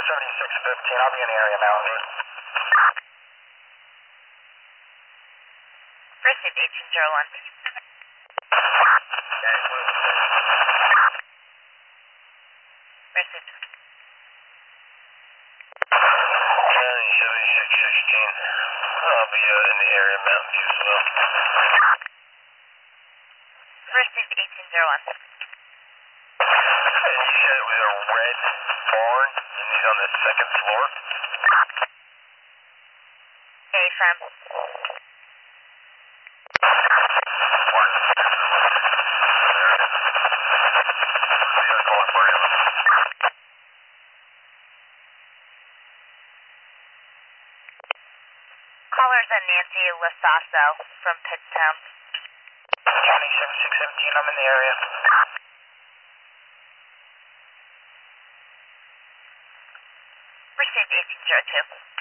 7615, I'll be in the area now. Received 1801. Received. 7616, I'll be in the area Mountain View as well. Received 1801. And you said it was a red barn, and he's on the second floor? Affirm. Callers and Nancy Lasasso from Pittstown. County 7617, I'm in the area. Received 1802.